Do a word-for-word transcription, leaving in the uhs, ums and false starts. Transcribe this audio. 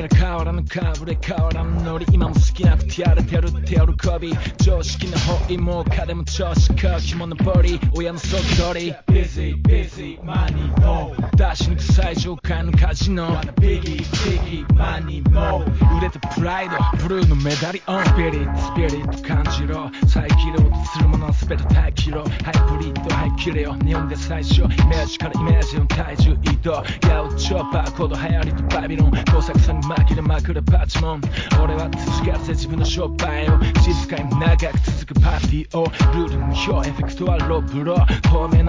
俺ら変わらぬかぶれ変わらぬノリ今も好きなくてやれてるって喜び常識の方位も彼も調子か肝のボリ親のそっとり Busy busy money no 出しにく最上階のカジノ Biggie biggie money no 売れたプライドブルーのメダリオンスピリットスピリット感じろ再起動とするものは全て待機ろハイブリッドハイキレよ日本で最初イメージからイメージの体重移動八百長バーコード流行りとバビロン工作さに紛れまくるパチモン俺は続けらせ自分の商売を静かに長く続くパーティーをルール無表エフェクトはロブロ透明な